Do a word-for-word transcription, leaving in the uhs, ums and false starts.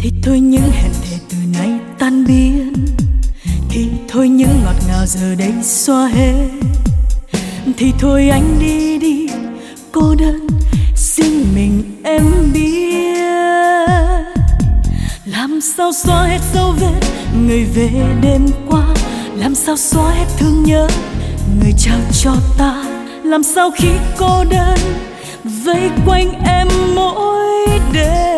Thì thôi những hẹn thề từ nay tan biến, thì thôi những ngọt ngào giờ đây xóa hết. Thì thôi anh đi đi cô đơn, riêng mình em biết. Làm sao xóa hết dấu vết người về đêm qua, làm sao xóa hết thương nhớ người trao cho ta. Làm sao khi cô đơn vây quanh em mỗi đêm.